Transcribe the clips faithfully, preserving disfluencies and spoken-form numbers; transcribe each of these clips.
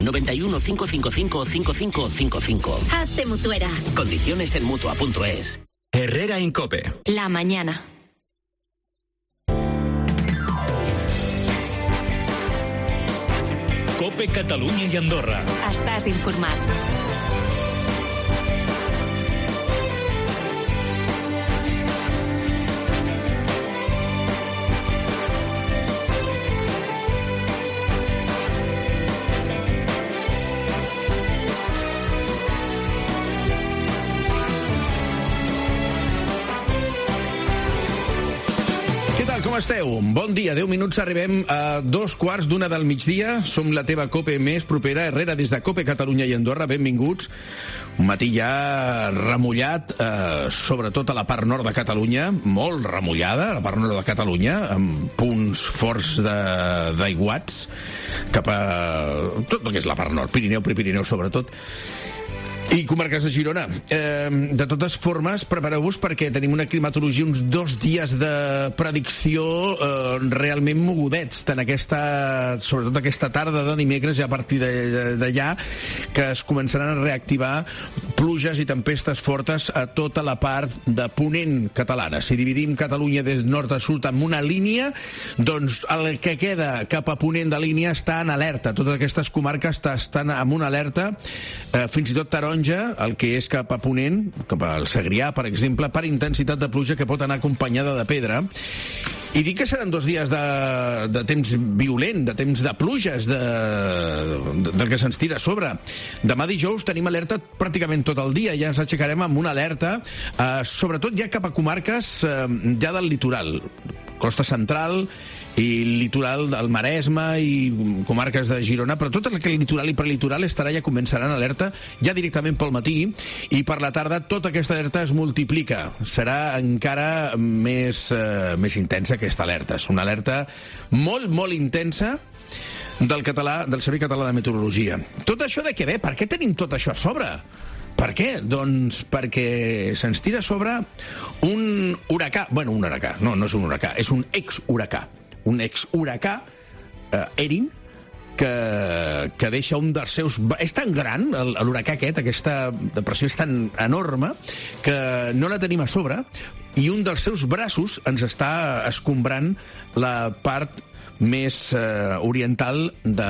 noventa y uno, cinco cinco cinco, cinco cinco cinco cinco. Hazte mutuera. Condiciones en mutua punto es. Herrera Incope. La mañana. Cope Catalunya i Andorra. Estàs informat. Com esteu? Bon dia, deu minuts, arribem a dos quarts d'una del migdia. Som la teva Cope més propera. Herrera, des de Cope Catalunya i Andorra, benvinguts. Un matí ja remullat, eh, sobretot a la part nord de Catalunya, molt remullada, a la part nord de Catalunya, amb punts forts d'aiguats cap a tot el que és la part nord, Pirineu, Prepirineu sobretot, i comarques de Girona. Eh, de totes formes, prepareu-vos perquè tenim una climatologia, uns dos dies de predicció eh, realment mogudets, tant aquesta, sobretot aquesta tarda de dimecres i a partir d'allà, que es començaran a reactivar pluges i tempestes fortes a tota la part de ponent catalana. Si dividim Catalunya des nord a sud amb una línia, doncs el que queda cap a ponent de línia està en alerta. Totes aquestes comarques estan amb una alerta, eh, fins i tot taronja, el que és cap a ponent, cap al Segrià, per exemple, per intensitat de pluja que pot anar acompanyada de pedra. I dic que seran dos dies de, de temps violent, de temps de pluges, de, de, del que se'ns tira a sobre. Demà dijous tenim alerta pràcticament tot el dia, ja ens aixecarem amb una alerta, eh, sobretot ja cap a comarques eh, ja del litoral, costa central i litoral del Maresme i comarques de Girona, però tot el que és litoral i prelitoral estarà, ja començaran alerta ja directament pel matí, i per la tarda tota aquesta alerta es multiplica, serà encara més, eh, més intensa aquesta alerta. És una alerta molt, molt intensa del català, del Servei Català de Meteorologia. Tot això de què ve? Per què tenim tot això a sobre? Per què? Doncs perquè se'ns tira a sobre un huracà, bueno, un huracà, no, no és un huracà, és un ex-huracà, un ex-huracà, eh, Erin, que, que deixa un dels seus... És tan gran, l'huracà aquest, aquesta depressió és tan enorme, que no la tenim a sobre, i un dels seus braços ens està escombrant la part més eh, oriental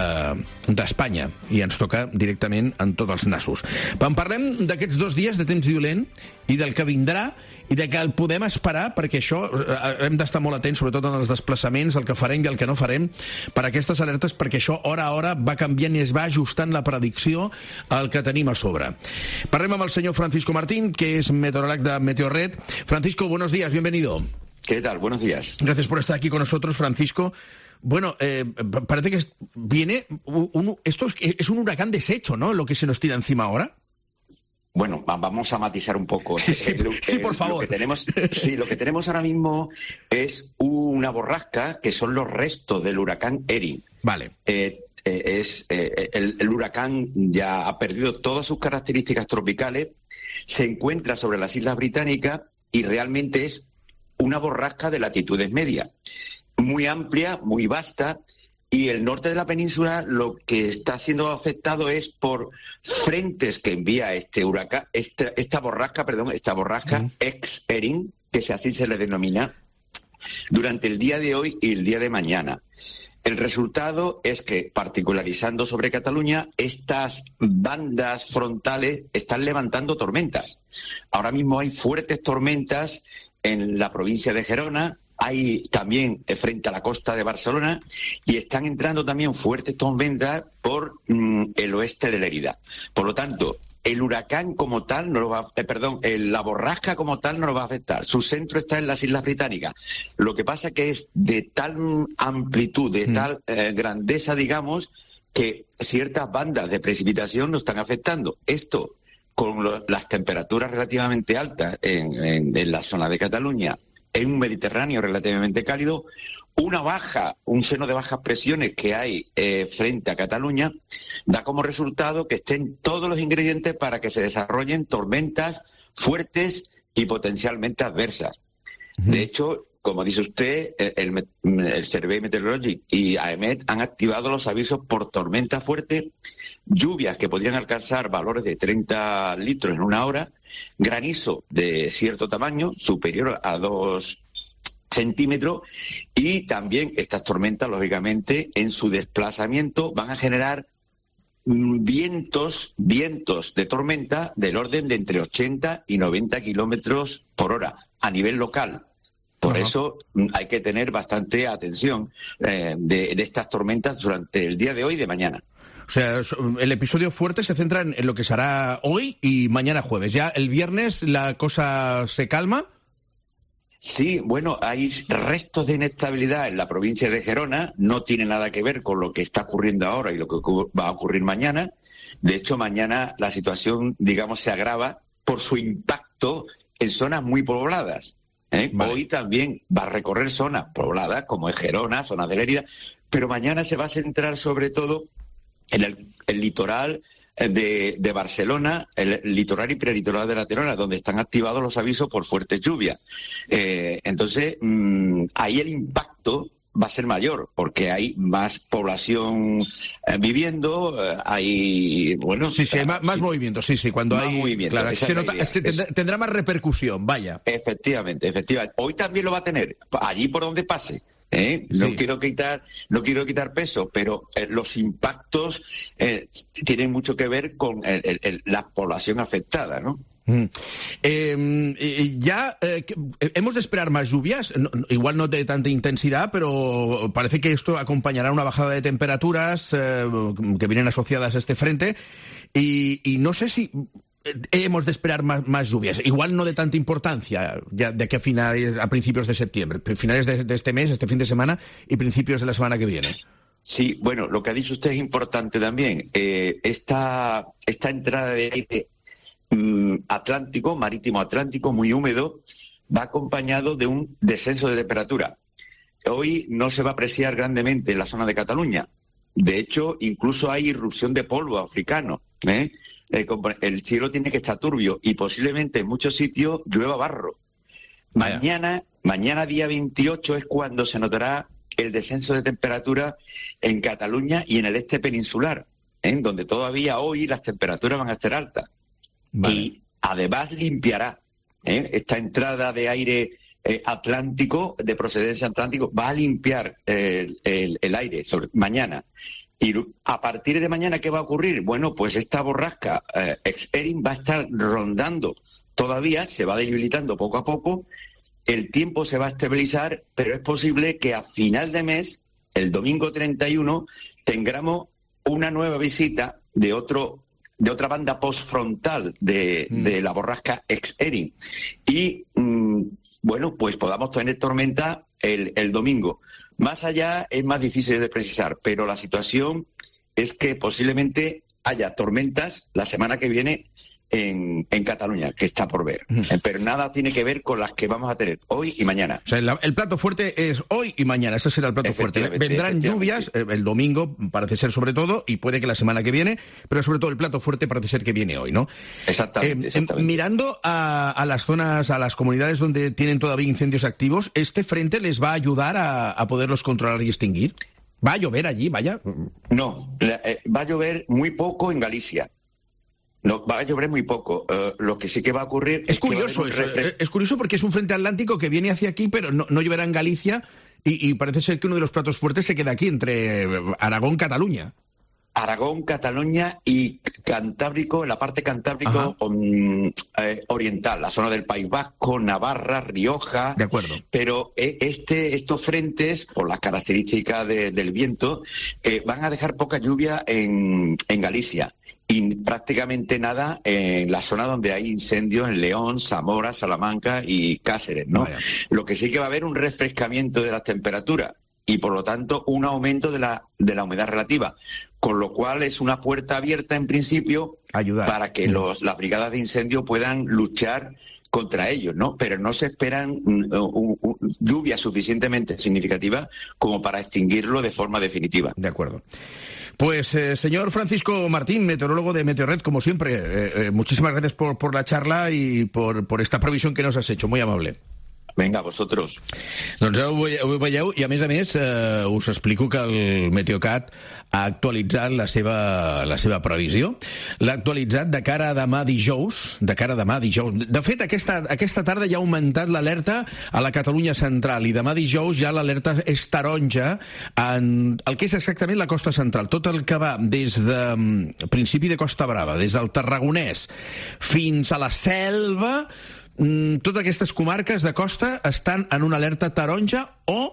d'Espanya, de, i ens toca directament en tots els nassos. En parlem d'aquests dos dies de temps violent i del que vindrà i de que el podem esperar, perquè això eh, hem d'estar molt atents, sobretot en els desplaçaments, el que farem i el que no farem, per aquestes alertes, perquè això hora a hora va canviant i es va ajustant la predicció al que tenim a sobre. Parlem amb el senyor Francisco Martín, que es meteorólogo de Meteorred. Francisco, buenos días, bienvenido. ¿Qué tal? Buenos días. Gracias por estar aquí con nosotros, Francisco. Bueno, eh, parece que viene un, esto es, es un huracán deshecho, ¿no? Lo que se nos tira encima ahora. Bueno, vamos a matizar un poco. Sí, sí, el, sí por el, favor. Lo que tenemos, sí, lo que tenemos ahora mismo es una borrasca que son los restos del huracán Erin. Vale. Eh, eh, es eh, el, el huracán ya ha perdido todas sus características tropicales, se encuentra sobre las Islas Británicas y realmente es una borrasca de latitudes medias, muy amplia, muy vasta, y el norte de la península lo que está siendo afectado es por frentes que envía este huracán, esta, esta borrasca, perdón, esta borrasca mm. ex-Erin, que así se le denomina, durante el día de hoy y el día de mañana. El resultado es que, particularizando sobre Cataluña, estas bandas frontales están levantando tormentas. Ahora mismo hay fuertes tormentas en la provincia de Gerona, hay también frente a la costa de Barcelona, y están entrando también fuertes tormentas por mm, el oeste de Lérida. Por lo tanto, el huracán como tal, no lo va, eh, perdón, el, la borrasca como tal no lo va a afectar. Su centro está en las Islas Británicas. Lo que pasa que es de tal amplitud, de mm. tal eh, grandeza, digamos, que ciertas bandas de precipitación nos están afectando. Esto, con lo, las temperaturas relativamente altas en, en, en la zona de Cataluña, en un Mediterráneo relativamente cálido, una baja, un seno de bajas presiones que hay eh, frente a Cataluña, da como resultado que estén todos los ingredientes para que se desarrollen tormentas fuertes y potencialmente adversas. Uh-huh. De hecho, como dice usted, el, el Servei Meteorològic y AEMET han activado los avisos por tormenta fuerte, lluvias que podrían alcanzar valores de treinta litros en una hora, granizo de cierto tamaño, superior a dos centímetros, y también estas tormentas, lógicamente, en su desplazamiento van a generar vientos, vientos de tormenta del orden de entre ochenta y noventa kilómetros por hora a nivel local. Por uh-huh. eso hay que tener bastante atención eh, de, de estas tormentas durante el día de hoy y de mañana. O sea, el episodio fuerte se centra en lo que será hoy y mañana jueves. Ya el viernes la cosa se calma. Sí, bueno, hay restos de inestabilidad en la provincia de Gerona, no tiene nada que ver con lo que está ocurriendo ahora y lo que va a ocurrir mañana. De hecho, mañana la situación, digamos, se agrava por su impacto en zonas muy pobladas. ¿eh? Vale. Hoy también va a recorrer zonas pobladas, como es Gerona, zonas de Lérida, pero mañana se va a centrar sobre todo en el, el litoral de, de Barcelona, el litoral y prelitoral de la Terona, donde están activados los avisos por fuertes lluvias. Eh, entonces, mmm, ahí el impacto va a ser mayor, porque hay más población eh, viviendo, eh, hay, bueno... Sí, sí, hay más, más sí, movimiento, sí, sí, cuando más hay... movimiento, claro, se nota, se tendrá, tendrá más repercusión, vaya. Efectivamente, efectivamente. Hoy también lo va a tener, allí por donde pase. ¿Eh? No sí. quiero quitar no quiero quitar peso, pero eh, los impactos eh, tienen mucho que ver con el, el, el, la población afectada, ¿no? Mm. Eh, ya eh, hemos de esperar más lluvias, no, igual no de tanta intensidad, pero parece que esto acompañará una bajada de temperaturas eh, que vienen asociadas a este frente y, y no sé si hemos de esperar más, más lluvias, igual no de tanta importancia, ya de aquí a finales, a principios de septiembre, finales de, de este mes, este fin de semana y principios de la semana que viene. Sí, bueno, lo que ha dicho usted es importante también. Eh, esta, esta entrada de aire mmm, atlántico, marítimo atlántico, muy húmedo, va acompañado de un descenso de temperatura. Hoy no se va a apreciar grandemente en la zona de Cataluña. De hecho, incluso hay irrupción de polvo africano, ¿eh? El cielo tiene que estar turbio y posiblemente en muchos sitios llueva barro. Mañana, mañana día veintiocho es cuando se notará el descenso de temperatura en Cataluña y en el este peninsular, ¿eh? Donde todavía hoy las temperaturas van a estar altas. Vale. Y además limpiará, ¿eh? Esta entrada de aire eh, atlántico, de procedencia atlántico, va a limpiar eh, el, el aire sobre, mañana. Y a partir de mañana, ¿qué va a ocurrir? Bueno, pues esta borrasca eh, Exerin va a estar rondando todavía, se va debilitando poco a poco, el tiempo se va a estabilizar, pero es posible que a final de mes, el domingo treinta y uno, tengamos una nueva visita de otro de otra banda postfrontal de, mm. de la borrasca Exerin. Y, mmm, bueno, pues podamos tener tormenta el, el domingo. Más allá es más difícil de precisar, pero la situación es que posiblemente haya tormentas la semana que viene en, en Cataluña, que está por ver. Uh-huh. Pero nada tiene que ver con las que vamos a tener hoy y mañana. O sea, el, el plato fuerte es hoy y mañana, ese será el plato fuerte. Vendrán lluvias, eh, el domingo parece ser sobre todo, y puede que la semana que viene, pero sobre todo el plato fuerte parece ser que viene hoy, ¿no? Exactamente. Eh, exactamente. Mirando a, a las zonas, a las comunidades donde tienen todavía incendios activos, ¿este frente les va a ayudar a, a poderlos controlar y extinguir? ¿Va a llover allí, vaya? No, eh, va a llover muy poco en Galicia. No, va a llover muy poco. Uh, lo que sí que va a ocurrir... Es, es curioso eso, refre- es curioso porque es un frente atlántico que viene hacia aquí, pero no, no lloverá en Galicia y, y parece ser que uno de los platos fuertes se queda aquí, entre Aragón y Cataluña. Aragón, Cataluña y Cantábrico, en la parte cantábrico um, eh, oriental, la zona del País Vasco, Navarra, Rioja. De acuerdo. Pero eh, este, estos frentes, por las características de, del viento, eh, van a dejar poca lluvia en, en Galicia. Y prácticamente nada en la zona donde hay incendios en León, Zamora, Salamanca y Cáceres, ¿no? Vaya. Lo que sí que va a haber un refrescamiento de las temperaturas y, por lo tanto, un aumento de la, de la humedad relativa, con lo cual es una puerta abierta, en principio, ayudar para que los, las brigadas de incendio puedan luchar contra ellos, ¿no? Pero no se esperan uh, uh, uh, lluvias suficientemente significativas como para extinguirlo de forma definitiva. De acuerdo. Pues, eh, señor Francisco Martín, meteorólogo de Meteorred, como siempre, eh, eh, muchísimas gracias por, por la charla y por, por esta previsión que nos has hecho. Muy amable. Venga, vosotros. Doncs ho veieu, ho veieu i a més a més eh, us explico que el Meteocat ha actualitzat la seva, la seva previsió. L'ha actualitzat de cara a demà dijous, de cara a demà dijous. De fet, aquesta, aquesta tarda ja ha augmentat l'alerta a la Catalunya central i demà dijous ja l'alerta és taronja en el que és exactament la costa central. Tot el que va des de principi de Costa Brava, des del Tarragonès fins a la Selva, totes aquestes comarques de costa estan en una alerta taronja o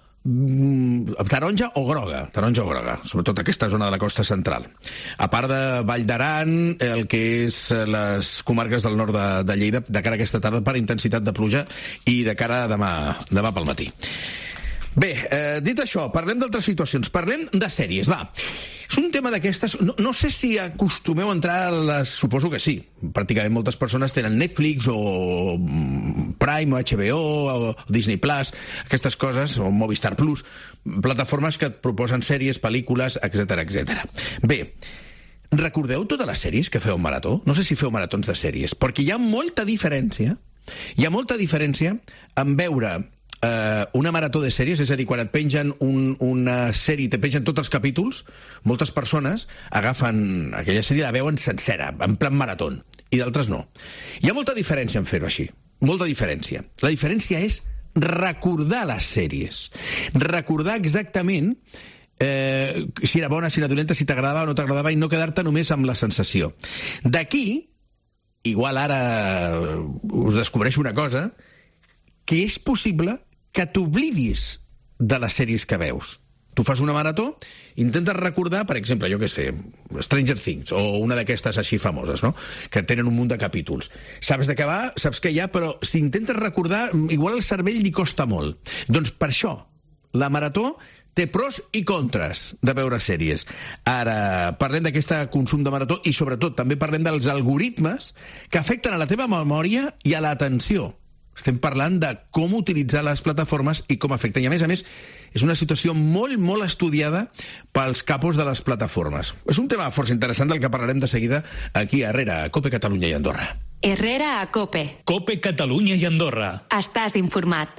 taronja o groga, taronja o groga, sobretot aquesta zona de la costa central. A part de Vall d'Aran, el que és les comarques del nord de, de Lleida, de cara a aquesta tarda per intensitat de pluja i de cara a demà, demà pel matí. Bé, eh, dit això, parlem d'altres situacions. Parlem de sèries, va. És un tema d'aquestes... No, no sé si acostumeu a entrar a les... Suposo que sí. Pràcticament moltes persones tenen Netflix o Prime o H B O o Disney Plus, aquestes coses, o Movistar Plus, plataformes que et proposen sèries, pel·lícules, etcètera, etcètera. Bé, recordeu totes les sèries que feu marató? No sé si feu maratons de sèries, perquè hi ha molta diferència, hi ha molta diferència en veure Uh, una marató de sèries, és a dir, quan et pengen un, una sèrie, te pengen tots els capítols, moltes persones agafen aquella sèrie i la veuen sencera, en plan marató, i d'altres no. Hi ha molta diferència en fer-ho així, molta diferència. La diferència és recordar les sèries, recordar exactament eh, si era bona, si era dolenta, si t'agradava o no t'agradava, i no quedar-te només amb la sensació. D'aquí, igual ara us descobreixo una cosa, que és possible que t'oblidis de les sèries que veus. Tu fas una marató, intentes recordar, per exemple, jo què sé, Stranger Things, o una d'aquestes així famoses, no?, que tenen un munt de capítols. Saps de què va, saps què hi ha, però si intentes recordar, igual el cervell li costa molt. Doncs per això, la marató té pros i contres de veure sèries. Ara, parlem d'aquest consum de marató i, sobretot, també parlem dels algoritmes que afecten a la teva memòria i a l'atenció. Estem parlant de com utilitzar les plataformes i com afecten. I, a més a més, és una situació molt, molt estudiada pels capos de les plataformes. És un tema força interessant del que parlarem de seguida aquí a Herrera, a COPE Catalunya i Andorra. Herrera a COPE. COPE Catalunya i Andorra. Estàs informat.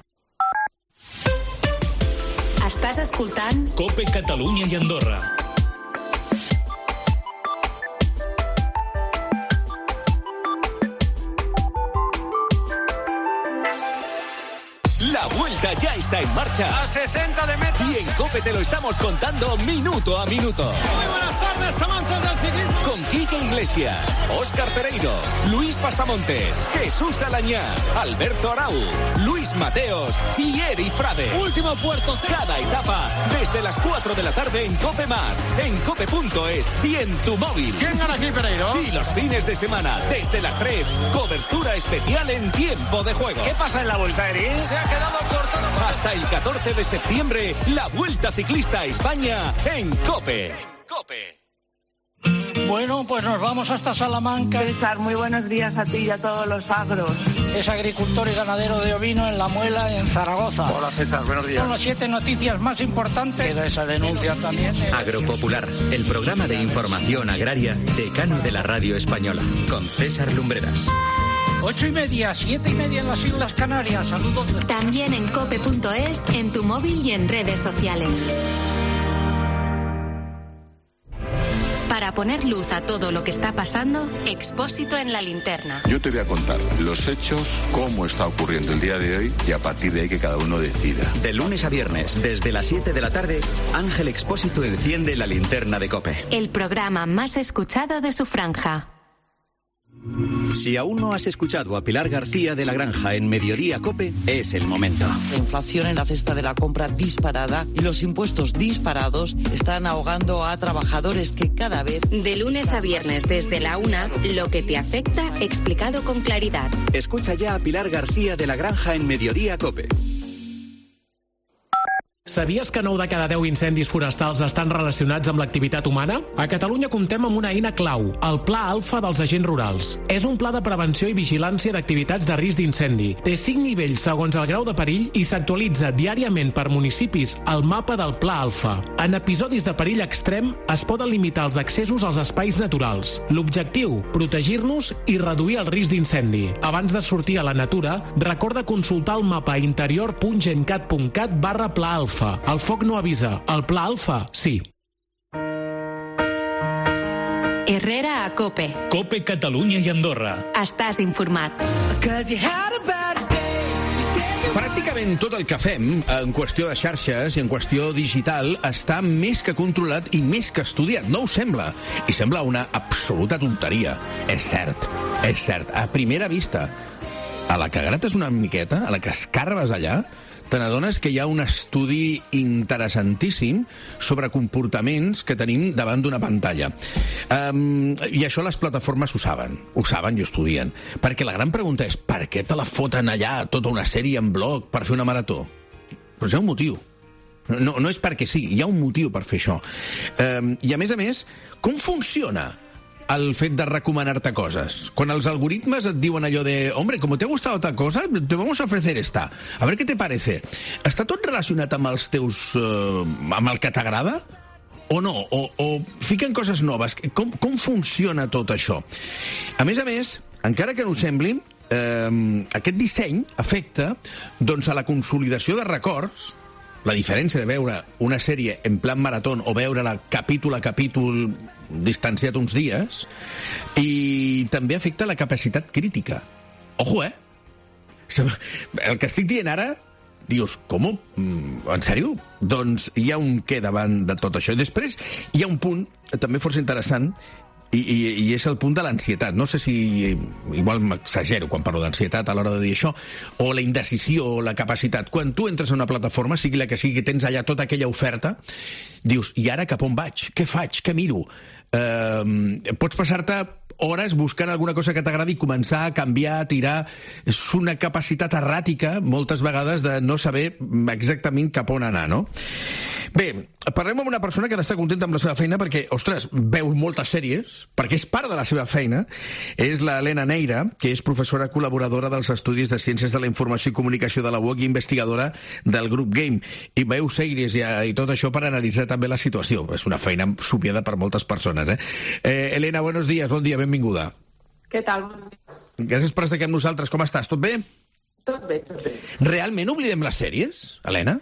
Estàs escoltant COPE Catalunya i Andorra. La vuelta ya está en marcha. A sesenta de metros. Y en COPE te lo estamos contando minuto a minuto. Muy buenas tardes, amantes del ciclismo. Con Quique Iglesias, Óscar Pereiro, Luis Pasamontes, Jesús Alañá, Alberto Arau, Luis Mateos y Eri Frade. Último puerto. Cada etapa desde las cuatro de la tarde en COPE Más, en cope punto es y en tu móvil. ¿Quién gana aquí, Pereiro? Y los fines de semana, desde las tres, cobertura especial en tiempo de juego. ¿Qué pasa en la vuelta, Eri? Se ha quedado cortado. Hasta el catorce de septiembre, la Vuelta Ciclista a España en COPE. En COPE. Bueno, pues nos vamos hasta Salamanca. César, muy buenos días a ti y a todos los agros. Es agricultor y ganadero de ovino en La Muela, en Zaragoza. Hola César, buenos días. Son las siete noticias más importantes. Queda esa denuncia también. Agropopular, el programa de información agraria decano de la radio española, con César Lumbreras. Ocho y media, siete y media en las Islas Canarias. Saludos. También en cope punto es, en tu móvil y en redes sociales. Para poner luz a todo lo que está pasando, Expósito en la Linterna. Yo te voy a contar los hechos, cómo está ocurriendo el día de hoy y a partir de ahí que cada uno decida. De lunes a viernes, desde las siete de la tarde, Ángel Expósito enciende la linterna de COPE. El programa más escuchado de su franja. Si aún no has escuchado a Pilar García de la Granja en Mediodía COPE, es el momento. La inflación en la cesta de la compra disparada y los impuestos disparados están ahogando a trabajadores que cada vez... De lunes a viernes desde la una, lo que te afecta explicado con claridad. Escucha ya a Pilar García de la Granja en Mediodía COPE. Sabies que nou de cada deu incendis forestals estan relacionats amb l'activitat humana? A Catalunya comptem amb una eina clau, el Pla Alfa dels Agents Rurals. És un pla de prevenció i vigilància d'activitats de risc d'incendi. Té cinc nivells segons el grau de perill i s'actualitza diàriament per municipis el mapa del Pla Alfa. En episodis de perill extrem es poden limitar els accessos als espais naturals. L'objectiu, protegir-nos i reduir el risc d'incendi. Abans de sortir a la natura, recorda consultar el mapa interior punt gencat punt cat barra Pla Alfa. El foc no avisa, el Pla Alfa sí. Herrera a COPE. COPE Catalunya i Andorra. Estàs informat. Pràcticament tot el que fem en qüestió de xarxes i en qüestió digital està més que controlat i més que estudiat. No us sembla? I sembla una absoluta tonteria. És cert, és cert. A primera vista, a la que grates una miqueta, a la que escarbes allà, te n'adones que hi ha un estudi interessantíssim sobre comportaments que tenim davant d'una pantalla. Um, I això les plataformes ho saben, ho saben i ho estudien. Perquè la gran pregunta és, per què te la foten allà tota una sèrie en bloc per fer una marató? Però hi ha un motiu. No, no és perquè sí, hi ha un motiu per fer això. Um, I a més a més, com funciona el fet de recomanar-te coses? Quan els algoritmes et diuen allò de hombre, como te ha gustado tal cosa, te vamos a ofrecer esta. A ver qué te parece. Està tot relacionat amb els teus... Eh, amb el que t'agrada? O no? O, o fiquen coses noves? Com, com funciona tot això? A més a més, encara que no ho sembli, eh, aquest disseny afecta doncs, a la consolidació de records. La diferència de veure una sèrie en plan marató o veure-la capítol a capítol distanciat uns dies, i també afecta la capacitat crítica. Ojo, eh? El que estic dient ara, dius, com? En sèrio? Doncs hi ha un què davant de tot això. I després hi ha un punt també força interessant, I, i, i és el punt de l'ansietat. No sé si igual m'exagero quan parlo d'ansietat a l'hora de dir això, o la indecisió o la capacitat. Quan tu entres a una plataforma, sigui la que sigui, que tens allà tota aquella oferta, dius, i ara cap on vaig? Què faig? Què miro? Eh, pots passar-te hores buscant alguna cosa que t'agradi i començar a canviar, a tirar. És una capacitat erràtica, moltes vegades, de no saber exactament cap on anar, no? Bé, parlem amb una persona que ha d'estar contenta amb la seva feina perquè, ostres, veu moltes sèries, perquè és part de la seva feina. És la Helena Neira, que és professora col·laboradora dels Estudis de Ciències de la Informació i Comunicació de la U O C i investigadora del grup Game. I veu sèries i, i tot això per analitzar també la situació. És una feina sopiada per moltes persones, eh? eh Helena, buenos días, bon dia, benvinguda. Què tal? Gràcies per estar aquí amb nosaltres. Com estàs? Tot bé? Tot bé, tot bé. Realment oblidem les sèries, Helena?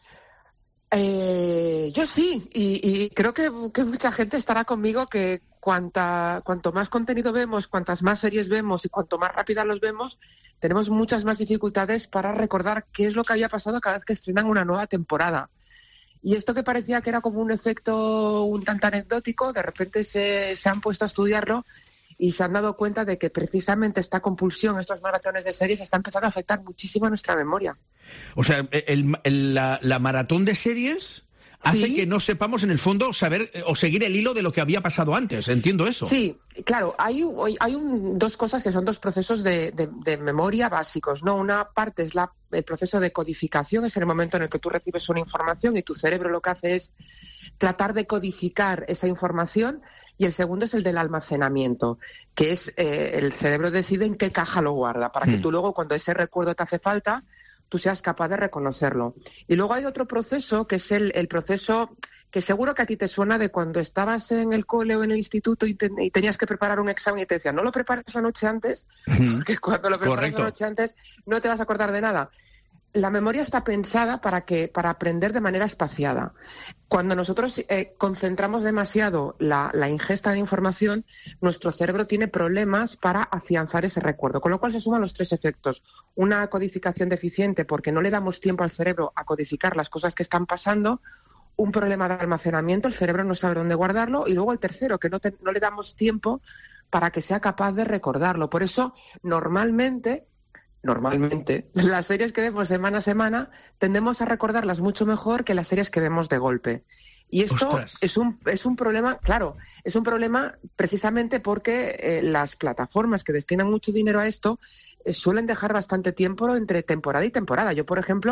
Eh, yo sí, y, y creo que, que mucha gente estará conmigo que cuanta, cuanto más contenido vemos, cuantas más series vemos y cuanto más rápidas los vemos, tenemos muchas más dificultades para recordar qué es lo que había pasado cada vez que estrenan una nueva temporada. Y esto que parecía que era como un efecto un tanto anecdótico, de repente se, se han puesto a estudiarlo y se han dado cuenta de que precisamente esta compulsión, estos maratones de series, está empezando a afectar muchísimo a nuestra memoria. O sea, el, el, la, la maratón de series hace ¿Sí? que no sepamos, en el fondo, saber o seguir el hilo de lo que había pasado antes. Entiendo eso. Sí, claro. Hay, hay un, dos cosas que son dos procesos de, de, de memoria básicos, ¿no? Una parte es la, el proceso de codificación, es el momento en el que tú recibes una información y tu cerebro lo que hace es tratar de codificar esa información, y el segundo es el del almacenamiento, que es eh, el cerebro decide en qué caja lo guarda, para que mm. tú luego, cuando ese recuerdo te hace falta, tú seas capaz de reconocerlo. Y luego hay otro proceso, que es el, el proceso que seguro que a ti te suena de cuando estabas en el cole o en el instituto y, te, y tenías que preparar un examen y te decían, no lo prepares la noche antes, porque cuando lo preparas Correcto. la noche antes no te vas a acordar de nada. La memoria está pensada para que para aprender de manera espaciada. Cuando nosotros eh, concentramos demasiado la, la ingesta de información, nuestro cerebro tiene problemas para afianzar ese recuerdo, con lo cual se suman los tres efectos. Una codificación deficiente porque no le damos tiempo al cerebro a codificar las cosas que están pasando, un problema de almacenamiento, el cerebro no sabe dónde guardarlo, y luego el tercero, que no, te, no le damos tiempo para que sea capaz de recordarlo. Por eso, normalmente... Normalmente, las series que vemos semana a semana tendemos a recordarlas mucho mejor que las series que vemos de golpe. Y esto es un, es un problema, claro, es un problema precisamente porque eh, las plataformas que destinan mucho dinero a esto eh, suelen dejar bastante tiempo entre temporada y temporada. Yo, por ejemplo,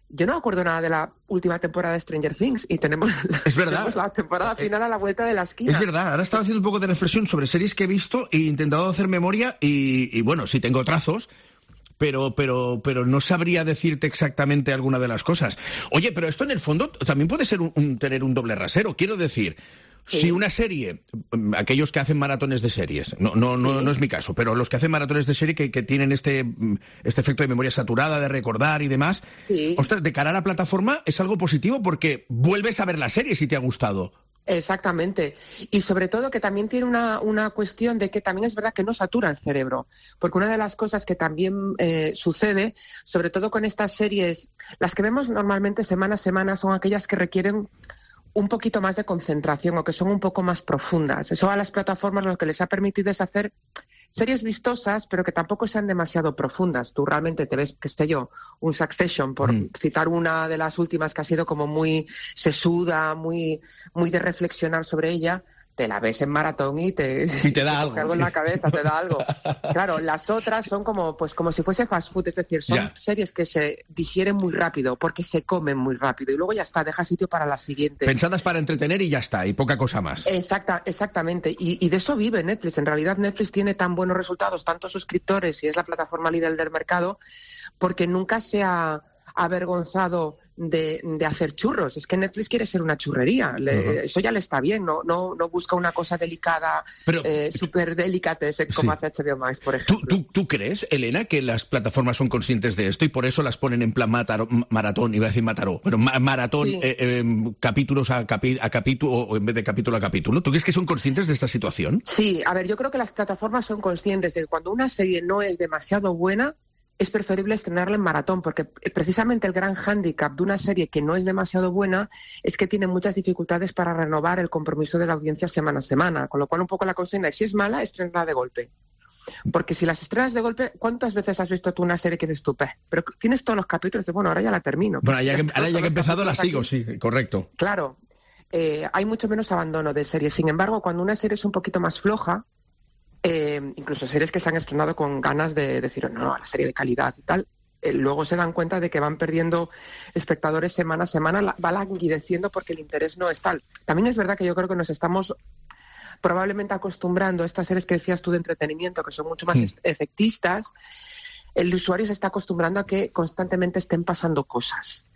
Yo no me acuerdo nada de la última temporada de Stranger Things y tenemos, es verdad. tenemos la temporada final a la vuelta de la esquina. Es verdad, ahora estaba haciendo un poco de reflexión sobre series que he visto e he intentado hacer memoria y, y bueno, sí tengo trazos, pero, pero, pero no sabría decirte exactamente alguna de las cosas. Oye, pero esto en el fondo también puede ser un, un, tener un doble rasero, quiero decir... Sí. Si una serie, aquellos que hacen maratones de series, no, no, no, sí. no es mi caso, pero los que hacen maratones de serie que, que tienen este, este efecto de memoria saturada, de recordar y demás, sí. ostras, de cara a la plataforma es algo positivo porque vuelves a ver la serie si te ha gustado. Exactamente. Y sobre todo que también tiene una, una cuestión de que también es verdad que no satura el cerebro. Porque una de las cosas que también eh, sucede, sobre todo con estas series, las que vemos normalmente semana a semana, son aquellas que requieren un poquito más de concentración o que son un poco más profundas. Eso a las plataformas lo que les ha permitido es hacer series vistosas, pero que tampoco sean demasiado profundas. Tú realmente te ves, qué sé yo, un Succession, por mm. citar una de las últimas que ha sido como muy sesuda, muy, muy de reflexionar sobre ella, te la ves en maratón y te, y te da algo. algo en la cabeza, te da algo. Claro, las otras son como pues como si fuese fast food, es decir, son yeah. series que se digieren muy rápido, porque se comen muy rápido y luego ya está, deja sitio para la siguiente. Pensadas para entretener y ya está, y poca cosa más. Exacta, exactamente, y, y de eso vive Netflix. En realidad Netflix tiene tan buenos resultados, tantos suscriptores y es la plataforma líder del mercado, porque nunca se ha avergonzado de, de hacer churros. Es que Netflix quiere ser una churrería. Le, uh-huh. Eso ya le está bien. No, no, no busca una cosa delicada, eh, súper delicada, como sí. hace H B O Max, por ejemplo. ¿Tú, tú, ¿Tú crees, Elena, que las plataformas son conscientes de esto y por eso las ponen en plan mataró, maratón, iba a decir mataró, pero ma- maratón, sí. eh, eh, capítulos a, capi- a capítulo o en vez de capítulo a capítulo? ¿Tú crees que son conscientes de esta situación? Sí, a ver, yo creo que las plataformas son conscientes de que cuando una serie no es demasiado buena, es preferible estrenarla en maratón, porque precisamente el gran hándicap de una serie que no es demasiado buena es que tiene muchas dificultades para renovar el compromiso de la audiencia semana a semana, con lo cual un poco la consigna es, si es mala, estrenarla de golpe. Porque si las estrenas de golpe, ¿cuántas veces has visto tú una serie que dices tú, pero tienes todos los capítulos de, bueno, ahora ya la termino? Bueno, ya que, ahora ya que he empezado la sigo, aquí. Sí, correcto. Claro, eh, hay mucho menos abandono de series. Sin embargo, cuando una serie es un poquito más floja, Eh, incluso series que se han estrenado con ganas de decir, no, no, la serie de calidad y tal, eh, luego se dan cuenta de que van perdiendo espectadores semana a semana, la, va languideciendo porque el interés no es tal. También es verdad que yo creo que nos estamos probablemente acostumbrando a estas series que decías tú de entretenimiento, que son mucho más sí. efectistas. El usuario se está acostumbrando a que constantemente estén pasando cosas.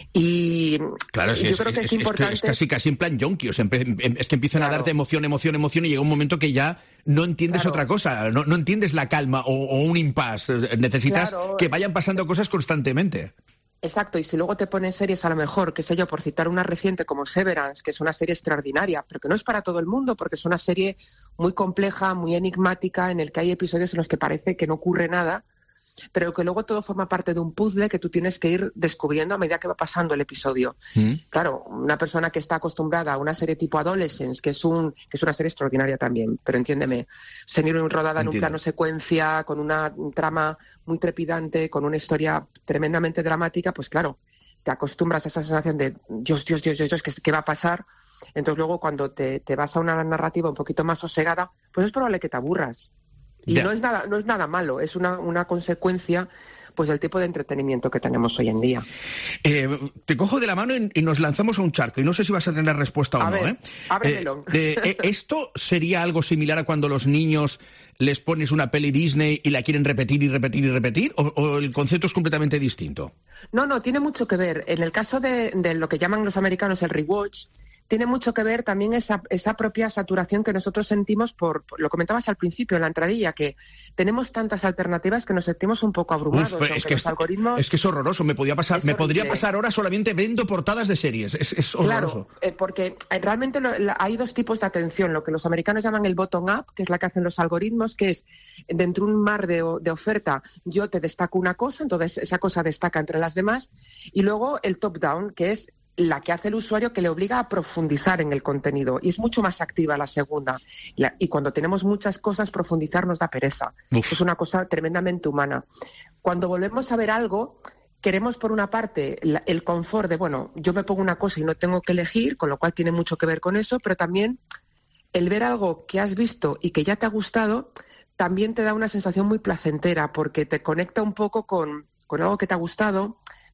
Y claro, sí, yo es, creo que es, es importante... Es casi, casi en plan yonki, o sea, es que empiezan claro. a darte emoción, emoción, emoción y llega un momento que ya no entiendes claro. otra cosa, no, no entiendes la calma o, o un impasse, necesitas claro. que vayan pasando cosas constantemente. Exacto, y si luego te ponen series a lo mejor, qué sé yo, por citar una reciente como Severance, que es una serie extraordinaria, pero que no es para todo el mundo, porque es una serie muy compleja, muy enigmática, en el que hay episodios en los que parece que no ocurre nada, pero que luego todo forma parte de un puzzle que tú tienes que ir descubriendo a medida que va pasando el episodio. Mm. Claro, una persona que está acostumbrada a una serie tipo Adolescence, que es un que es una serie extraordinaria también, pero entiéndeme, serie rodada en un plano secuencia, con una trama muy trepidante, con una historia tremendamente dramática, pues claro, te acostumbras a esa sensación de Dios, Dios, Dios, Dios, Dios, ¿qué, qué va a pasar? Entonces luego cuando te, te vas a una narrativa un poquito más sosegada, pues es probable que te aburras. Y yeah. no es nada, no es nada malo, es una, una consecuencia pues del tipo de entretenimiento que tenemos hoy en día. Eh, te cojo de la mano y, y nos lanzamos a un charco, y no sé si vas a tener respuesta o a no. Ver, ¿eh? Ábremelo. Eh, eh, ¿Esto sería algo similar a cuando los niños les pones una peli Disney y la quieren repetir y repetir y repetir? ¿O, o el concepto es completamente distinto? No, no, tiene mucho que ver. En el caso de, de lo que llaman los americanos el rewatch, tiene mucho que ver también esa, esa propia saturación que nosotros sentimos por, por, lo comentabas al principio, en la entradilla, que tenemos tantas alternativas que nos sentimos un poco abrumados. Uf, es, que los es, algoritmos... es que es horroroso, me podía pasar, me podría pasar horas solamente viendo portadas de series, es, es horroroso. Claro, eh, porque realmente lo, la, hay dos tipos de atención, lo que los americanos llaman el bottom-up, que es la que hacen los algoritmos, que es dentro de un mar de, de oferta, yo te destaco una cosa, entonces esa cosa destaca entre las demás, y luego el top-down, que es la que hace el usuario, que le obliga a profundizar en el contenido, y es mucho más activa la segunda. La, y cuando tenemos muchas cosas, profundizar nos da pereza. Uf. Es una cosa tremendamente humana. Cuando volvemos a ver algo, queremos por una parte la, el confort de, bueno, yo me pongo una cosa y no tengo que elegir, con lo cual tiene mucho que ver con eso, pero también el ver algo que has visto y que ya te ha gustado, también te da una sensación muy placentera, porque te conecta un poco con, con algo que te ha gustado,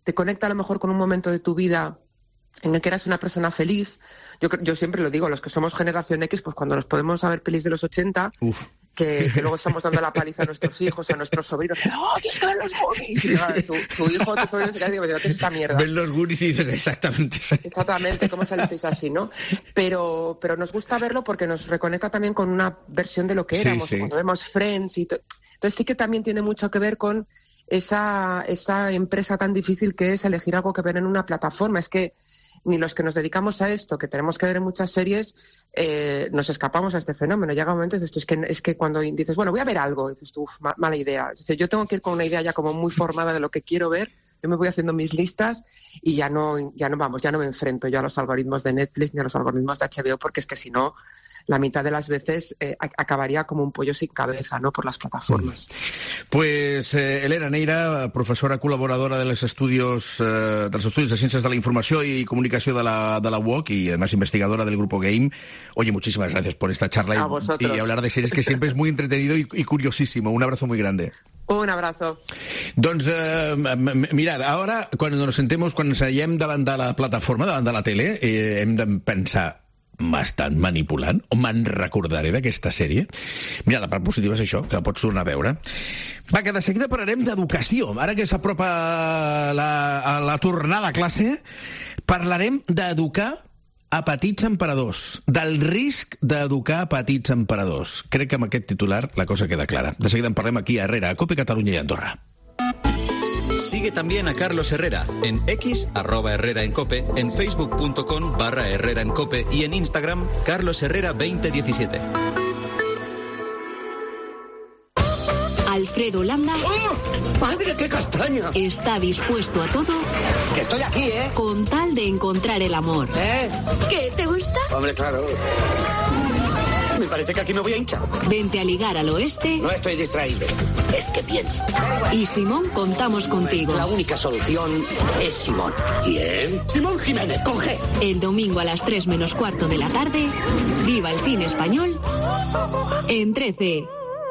te conecta a lo mejor con un momento de tu vida en el que eras una persona feliz. Yo, yo siempre lo digo, los que somos generación X, pues cuando nos podemos ver pelis de los ochenta, que, que luego estamos dando la paliza a nuestros hijos, a nuestros sobrinos, que ¡oh, tienes que ver los Goonies! Y nada, tu, tu hijo o tu sobrino se queda y digo, ¿qué es esta mierda? Ven los Goonies y dices exactamente. Exactamente, ¿cómo salisteis así, no? Pero, pero nos gusta verlo porque nos reconecta también con una versión de lo que éramos, sí, sí. Cuando vemos Friends y to... Entonces sí que también tiene mucho que ver con esa, esa empresa tan difícil que es elegir algo que ver en una plataforma. Es que ni los que nos dedicamos a esto, que tenemos que ver en muchas series, eh, nos escapamos a este fenómeno. Llega un momento y dices, es que, es que cuando dices, bueno, voy a ver algo, dices tú, uf, ma- mala idea. Dices, yo tengo que ir con una idea ya como muy formada de lo que quiero ver, yo me voy haciendo mis listas y ya no, ya no vamos, ya no me enfrento yo a los algoritmos de Netflix ni a los algoritmos de H B O, porque es que si no, la mitad de las veces eh, acabaría como un pollo sin cabeza, ¿no?, por las plataformas. Pues eh, Elena Neira, professora col·laboradora de los estudios, eh, dels Estudis de Ciències de la Informació y Comunicació de la, de la U O C y además investigadora del Grupo Game. Oye, muchísimas gracias por esta charla y, y hablar de series, que siempre es muy entretenido y, y curiosísimo. Un abrazo muy grande. Un abrazo. Doncs, eh, mirad, ahora, cuando nos sentemos, quan ens seiem davant de la plataforma, davant de la tele, eh, hem de pensar, m'estan manipulant? O me'n recordaré d'aquesta sèrie? Mira, la part positiva és això, que la pots tornar a veure. Va, que de seguida parlarem d'educació. Ara que s'apropa la, a la tornada a classe, parlarem d'educar a petits emperadors, del risc d'educar a petits emperadors. Crec que amb aquest titular la cosa queda clara. De seguida en parlem aquí a Herrera, a Cope, Catalunya i Andorra. Sigue también a Carlos Herrera en X, arroba Herrera en Cope, en facebook.com barra Herrera en Cope y en Instagram, Carlos Herrera veinte diecisiete. Alfredo Landa... ¡Oh! ¡Padre, qué castaña! Está dispuesto a todo... ¡Que estoy aquí, eh! Con tal de encontrar el amor. ¿Eh? ¿Qué? ¿Te gusta? Hombre, claro. Me parece que aquí me voy a hinchar. Vente a ligar al oeste. No estoy distraído. Es que pienso. Y Simón, contamos contigo. La única solución es Simón. ¿Quién? Simón Jiménez, con G. El domingo a las tres menos cuarto de la tarde, viva el cine español en trece.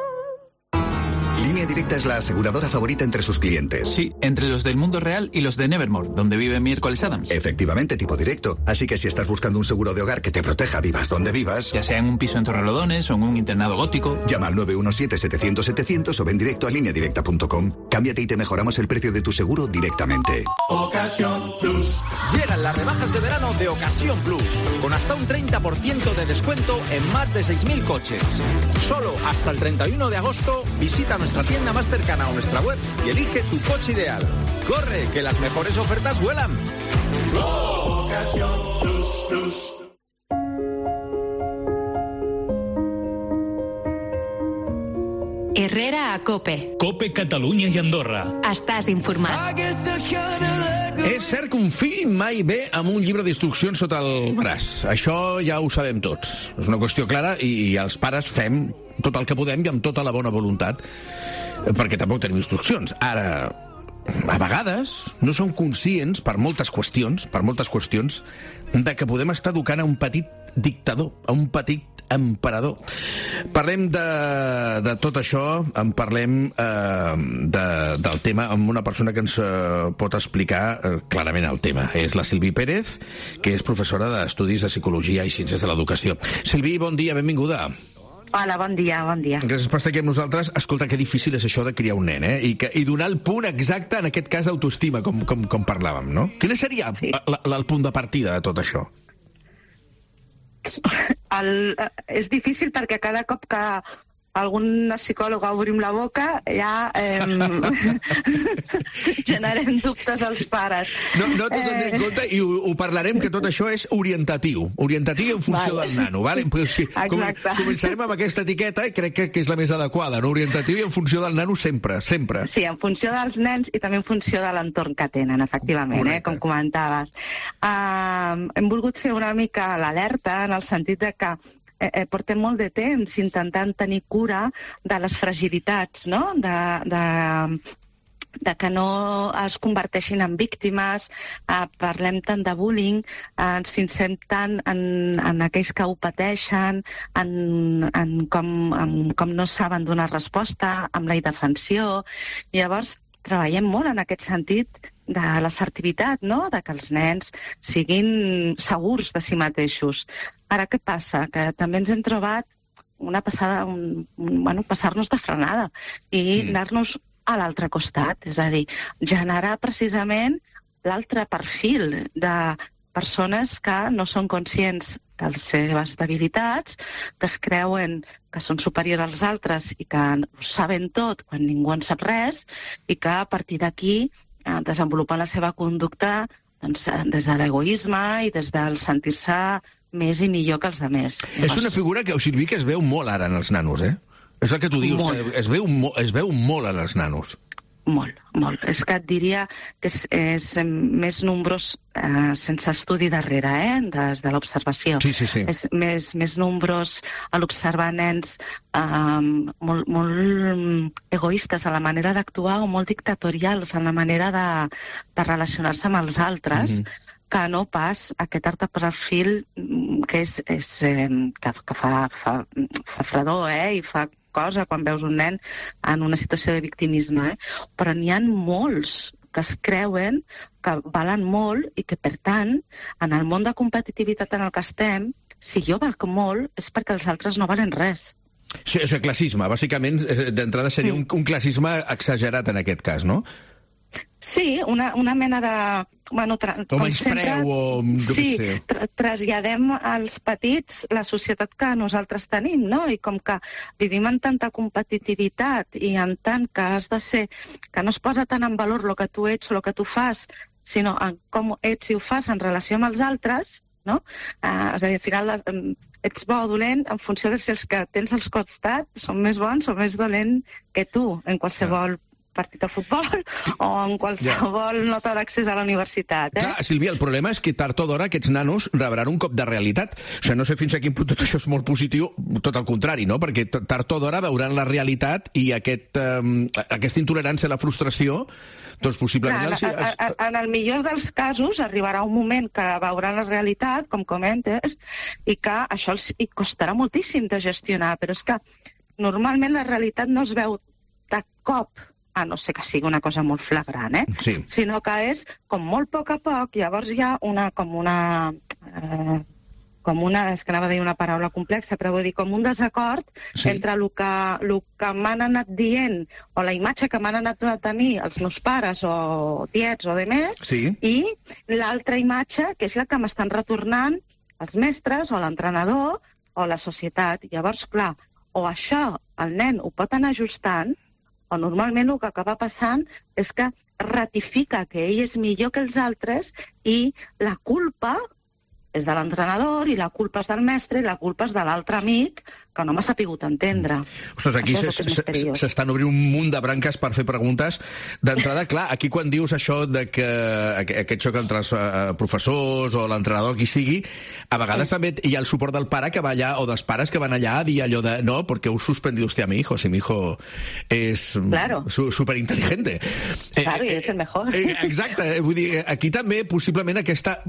Línea Directa es la aseguradora favorita entre sus clientes. Sí, entre los del mundo real y los de Nevermore, donde vive Miércoles Adams. Efectivamente, tipo directo. Así que si estás buscando un seguro de hogar que te proteja vivas donde vivas... Ya sea en un piso en Torrelodones o en un internado gótico... Llama al nueve uno siete, setecientos, setecientos o ven directo a línea directa punto com. Cámbiate y te mejoramos el precio de tu seguro directamente. Ocasión Plus. Llegan las rebajas de verano de Ocasión Plus, con hasta un treinta por ciento de descuento en más de seis mil coches. Solo hasta el treinta y uno de agosto visita nuestra tienda más cercana o nuestra web y elige tu coche ideal. ¡Corre, que las mejores ofertas vuelan! Ocasión Plus Plus. Herrera a Cope. Cope, Catalunya i Andorra. Estàs informat. És cert que un fill mai ve amb un llibre d'instruccions sota el braç. Això ja ho sabem tots. És una qüestió clara i els pares fem tot el que podem i amb tota la bona voluntat, perquè tampoc tenim instruccions. Ara, a vegades no som conscients, per moltes qüestions, per moltes qüestions, de que podem estar educant a un petit dictador, a un petit emperador. Parlem de, de tot això, en parlem eh, de, del tema amb una persona que ens eh, pot explicar eh, clarament el tema. És la Silvi Pérez, que és professora d'Estudis de Psicologia i Ciències de l'Educació. Silvi, bon dia, benvinguda. Hola, bon dia, bon dia. Gràcies per estar aquí amb nosaltres. Escolta, que difícil és això de criar un nen, eh? I, que, i donar el punt exacte, en aquest cas, d'autoestima, com, com, com parlàvem, no? Quin seria sí. la, la, el punt de partida de tot això? El, és difícil perquè cada cop que alguna psicòloga obrim la boca ja eh, generem dubtes als pares. No, no t'ho tindré en compte i ho, ho parlarem, que tot això és orientatiu. Orientatiu en funció vale. del nano. Vale? Sí, com, començarem amb aquesta etiqueta i crec que, que és la més adequada. No? Orientatiu i en funció del nano sempre, sempre. Sí, en funció dels nens i també en funció de l'entorn que tenen, efectivament, eh, com comentaves. Uh, hem volgut fer una mica l'alerta en el sentit de que Eh, portem molt de temps intentant tenir cura de les fragilitats, no? De, de, de que no es converteixin en víctimes, eh, parlem tant de bullying, eh, ens fixem tant en, en aquells que ho pateixen, en, en, com, en com no saben donar resposta, amb la indefensió. Llavors, treballem molt en aquest sentit de l'assertivitat, no? De que els nens siguin segurs de si mateixos. Ara, què passa? Que també ens hem trobat una passada, un, un, bueno, passar-nos de frenada i mm. anar-nos a l'altre costat, és a dir, generar precisament l'altre perfil de persones que no són conscients de les seves debilitats, que es creuen que són superiors als altres i que ho saben tot quan ningú en sap res i que a partir d'aquí eh, desenvolupen la seva conducta doncs, des de l'egoisme i des del sentir-se més i millor que els altres. És una figura que, Silvi, que es veu molt ara en els nanos, eh? És el que tu dius, que es veu, es veu molt en els nanos. Molt, molt. És que et diria que és, és més nombrós eh, sense estudi darrere, eh, des de l'observació. Sí, sí, sí. És més, més nombrós a l'observar nens eh, molt, molt egoistes a la manera d'actuar o molt dictatorials en la manera de, de relacionar-se amb els altres, mm-hmm. que no pas aquest altre perfil que, és, és, eh, que, que fa, fa, fa fredor eh, i fa cosa quan veus un nen en una situació de victimisme, eh? Però n'hi ha molts que es creuen que valen molt i que, per tant, en el món de competitivitat en el que estem, si jo valc molt és perquè els altres no valen res. Sí, és el classisme. Bàsicament, d'entrada seria un, un classisme exagerat en aquest cas, no? Sí, una, una mena de... Bueno, tra... O menyspreu, o... Sí, tra traslladem als petits la societat que nosaltres tenim, no? I com que vivim en tanta competitivitat i en tant que has de ser... que no es posa tant en valor el que tu ets o el que tu fas, sinó en com ets i ho fas en relació amb els altres, no? Uh, és a dir, al final ets bo o dolent en funció de si els que tens al costat són més bons o més dolents que tu, en qualsevol ja. partit de futbol o en qualsevol ja. nota d'accés a la universitat. Eh? Clar, Sílvia, el problema és que tard o d'hora aquests nanos rebran un cop de realitat. O sigui, no sé fins a quin punt tot això és molt positiu, tot el contrari, no? Perquè tard o d'hora veuran la realitat i aquest, um, aquesta intolerància a la frustració, doncs possiblement... Clar, els... a, a, en el millor dels casos arribarà un moment que veuran la realitat, com comentes, i que això els hi costarà moltíssim de gestionar, però és que normalment la realitat no es veu de cop, a no ser que sigui una cosa molt flagrant, eh? Sí. Sinó que és com molt a poc a poc, llavors hi ha una, com una, eh, com una, és que anava a dir una paraula complexa, però vull dir com un desacord sí. entre el que, el que m'han anat dient o la imatge que m'han anat donant a mi els meus pares o tiets o de més, sí. i l'altra imatge, que és la que m'estan retornant els mestres o l'entrenador o la societat. Llavors, clar, o això el nen ho pot anar ajustant, o normalment el que acaba passant és que ratifica que ell és millor que els altres i la culpa és de l'entrenador i la culpa és del mestre i la culpa és de l'altre amic que no m'ha sapigut entendre. Ostres, aquí s'estan obrint un munt de branques per fer preguntes. D'entrada, clar, aquí quan dius això de que aquest xoc entre els professors o l'entrenador, qui sigui, a vegades sí. també hi ha el suport del pare que va allà, o dels pares que van allà a dir allò de no, perquè heu suspendit usted a mi hijo, si mi hijo és claro. superinteligente. Claro, eh, i és el mejor. Eh, exacte, vull dir, aquí també possiblement aquesta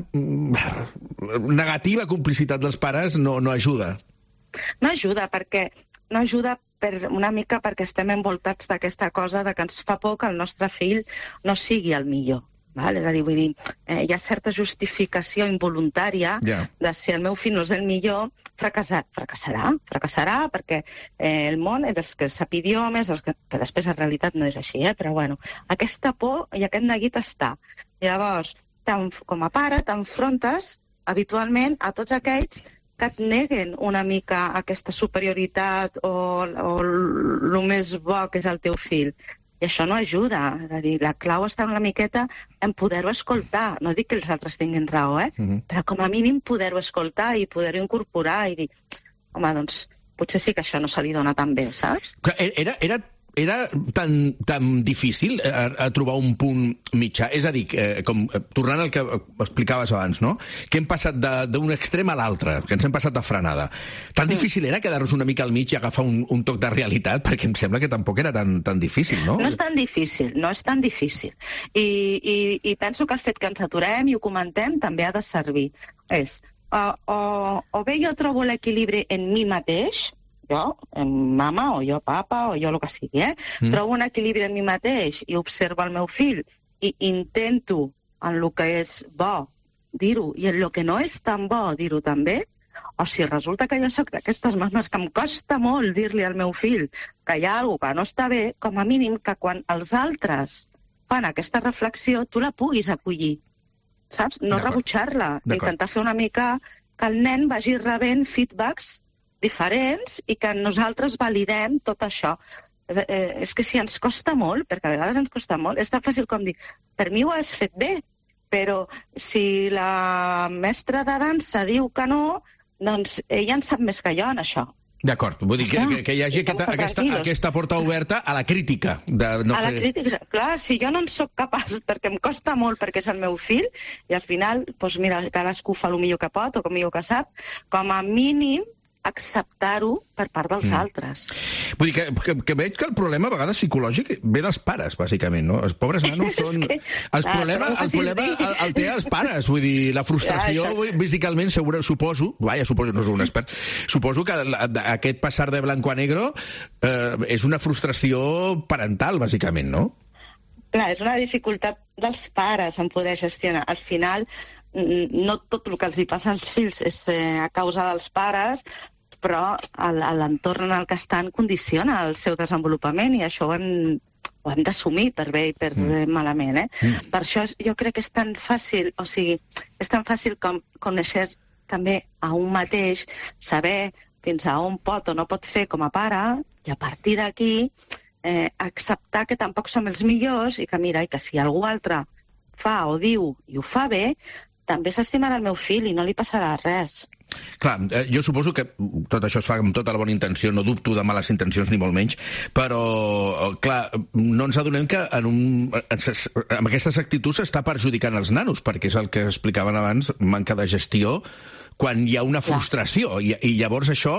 negativa complicitat dels pares no, no ajuda. No ajuda, perquè no ajuda per una mica perquè estem envoltats d'aquesta cosa de que ens fa por que el nostre fill no sigui el millor. Val? És a dir, vull dir, eh, hi ha certa justificació involuntària yeah. de si el meu fill no és el millor, fracassar, fracassarà, fracassarà, perquè eh, el món és dels que sap idiomes, dels que, que després en realitat no és així, eh? Però bueno, aquesta por i aquest neguit està. Llavors, com a pare, t'enfrontes habitualment a tots aquells que et neguen una mica aquesta superioritat o, o el més bo que és el teu fill. I això no ajuda. És a dir, la clau està una miqueta en poder-ho escoltar. No dic que els altres tinguin raó, eh? Uh-huh. Però com a mínim poder-ho escoltar i poder-ho incorporar i dir, home, doncs potser sí que això no se li dona tan bé, saps? Era... era... Era tan, tan difícil a, a trobar un punt mitjà? És a dir, eh, com, tornant al que explicaves abans, no? Que hem passat d'un extrem a l'altre, que ens hem passat de frenada. Tan mm. difícil era quedar-nos una mica al mig i agafar un, un toc de realitat? Perquè em sembla que tampoc era tan, tan difícil, no? No és tan difícil, no és tan difícil. I, i, i penso que el fet que ens aturem i ho comentem també ha de servir. És, uh, o, o bé jo trobo l'equilibri en mi mateix, jo, mama, o jo, papa, o jo el que sigui, eh? Mm. Trobo un equilibri en mi mateix i observo el meu fill i intento en el que és bo dir-ho i en el que no és tan bo dir-ho també, o si resulta que jo sóc d'aquestes mames que em costa molt dir-li al meu fill que hi ha alguna que no està bé, com a mínim que quan els altres fan aquesta reflexió tu la puguis acollir, saps? No rebutjar-la, intentar fer una mica que el nen vagi rebent feedbacks diferents i que nosaltres validem tot això. És que si ens costa molt, perquè a vegades ens costa molt, és tan fàcil com dir, per mi ho has fet bé, però si la mestra de dansa diu que no, doncs ella en sap més que jo en això. D'acord, vull dir que, que, que hi hagi aquesta, aquesta, aquesta porta oberta a la crítica. De no a la fer... crítica, clar, si jo no en sóc capaç, perquè em costa molt, perquè és el meu fill, i al final, doncs mira, cadascú fa el millor que pot o el millor que sap, com a mínim acceptar-ho per part dels mm. altres. Vull dir que, que, que veig que el problema a vegades psicològic ve dels pares, bàsicament, no? Els pobres nanos són... que... El problema, el, problema el, el té els pares, vull dir, la frustració, ja, musicalment, segura, suposo, vaja, suposo, no soc un expert, suposo que aquest passar de blanco a negro eh, és una frustració parental, bàsicament, no? Clar, és una dificultat dels pares en poder gestionar. Al final, no tot el que els hi passa als fills és eh, a causa dels pares, però l'entorn en el que estan condiciona el seu desenvolupament i això ho hem, ho hem d'assumir per bé i per mm. malament. Eh? Mm. Per això jo crec que és tan fàcil, o sigui, és tan fàcil com conèixer també a un mateix, saber fins a on pot o no pot fer com a pare i a partir d'aquí eh, acceptar que tampoc som els millors i que mira, i que si algú altre fa o diu i ho fa bé, també s'estimarà el meu fill i no li passarà res. Clar, eh, jo suposo que tot això es fa amb tota la bona intenció, no dubto de males intencions ni molt menys, però, clar, no ens adonem que en un, amb aquestes actituds s'està perjudicant els nanos, perquè és el que explicaven abans, manca de gestió, quan hi ha una frustració, i, i llavors això,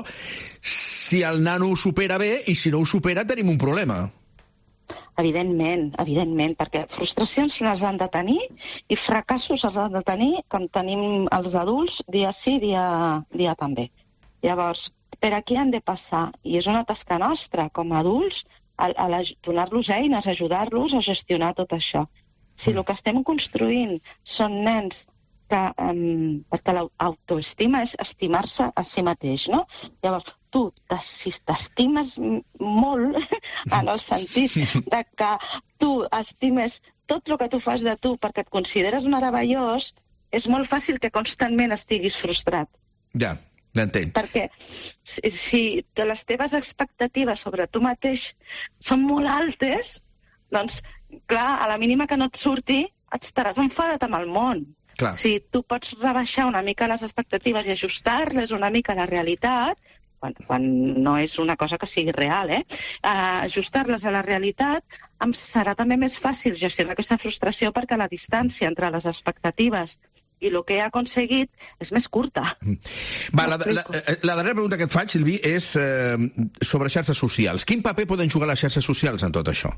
si el nano ho supera bé, i si no ho supera tenim un problema. Evidentment, evidentment, perquè frustracions les han de tenir i fracassos els han de tenir com tenim els adults dia sí, dia, dia també. Llavors, per aquí han de passar, i és una tasca nostra com a adults, a, a donar-los eines, ajudar-los a gestionar tot això. Si el que estem construint són nens que, um, perquè l'autoestima és estimar-se a si mateix, no? Llavors, tu, si t'estimes molt, en el sentit de que tu estimes tot el que tu fas de tu perquè et consideres meravellós, és molt fàcil que constantment estiguis frustrat. Ja, l'entenc. Perquè si, si les teves expectatives sobre tu mateix són molt altes, doncs, clar, a la mínima que no et surti, et estaràs enfadat amb el món. Clar. Si tu pots rebaixar una mica les expectatives i ajustar-les una mica a la realitat, quan, quan no és una cosa que sigui real, eh? Uh, ajustar-les a la realitat, em serà també més fàcil gestionar aquesta frustració perquè la distància entre les expectatives i el que he aconseguit és més curta. Va, la, la, la darrera pregunta que et faig, Silvi, és eh, sobre xarxes socials. Quin paper poden jugar les xarxes socials en tot això?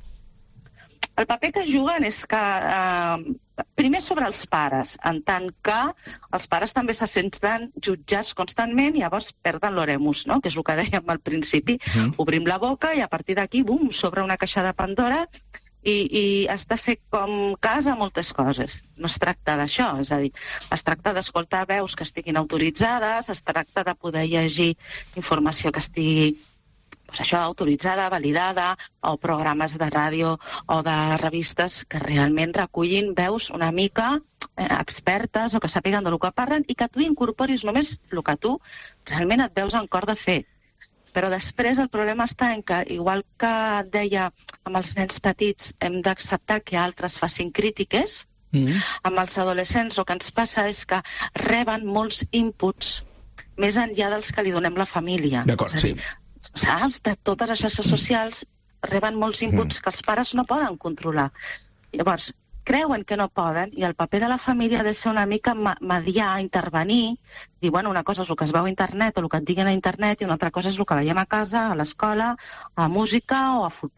El paper que juguen és que, eh, primer sobre els pares, en tant que els pares també se senten jutjats constantment i llavors perden l'oremus, no? Que és el que dèiem al principi. Mm. Obrim la boca i a partir d'aquí, bum, s'obre una caixa de Pandora i, i has de fer com cas a moltes coses. No es tracta d'això, és a dir, es tracta d'escoltar veus que estiguin autoritzades, es tracta de poder llegir informació que estigui pues això, autoritzada, validada, o programes de ràdio o de revistes que realment recullin veus una mica eh, expertes o que sàpiguen del que parlen i que tu incorporis només el que tu realment et veus en cor de fer. Però després el problema està en que, igual que deia amb els nens petits, hem d'acceptar que altres facin crítiques, mm. amb els adolescents el que ens passa és que reben molts inputs més enllà dels que li donem la família. D'acord, sí. Saps? De totes les xarxes socials reben molts inputs mm. que els pares no poden controlar. Llavors, creuen que no poden i el paper de la família ha de ser una mica mediar, intervenir, dir, bueno, una cosa és el que es veu a internet o el que et diguin a internet i una altra cosa és el que veiem a casa, a l'escola, a música o a futbol.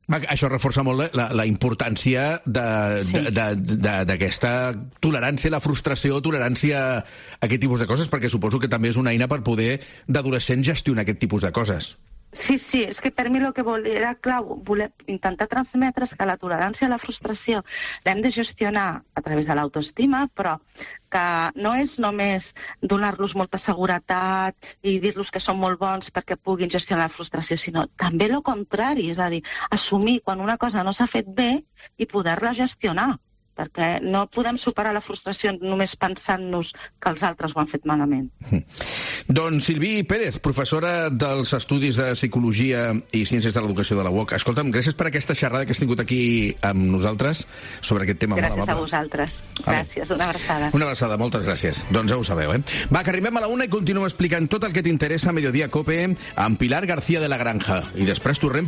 Això reforça molt la, la importància d'aquesta sí. tolerància a la frustració, tolerància a aquest tipus de coses, perquè suposo que també és una eina per poder, d'adolescent, gestionar aquest tipus de coses. Sí, sí, és que per mi el que volia era clau, voler intentar transmetre que la tolerància a la frustració l'hem de gestionar a través de l'autoestima, però que no és només donar-los molta seguretat i dir-los que són molt bons perquè puguin gestionar la frustració, sinó també el contrari, és a dir, assumir quan una cosa no s'ha fet bé i poder-la gestionar, perquè no podem superar la frustració només pensant-nos que els altres ho han fet malament. Doncs Silví Pérez, professora dels Estudis de Psicologia i Ciències de l'Educació de la U O C. Escolta'm, gràcies per aquesta xerrada que has tingut aquí amb nosaltres sobre aquest tema. Gràcies molt a vosaltres. Gràcies, una abraçada. Una abraçada, moltes gràcies. Doncs ja ho sabeu, eh? Va, que arribem a la una i continuo explicant tot el que t'interessa a Mediodía Cope amb Pilar García de la Granja. I després tornem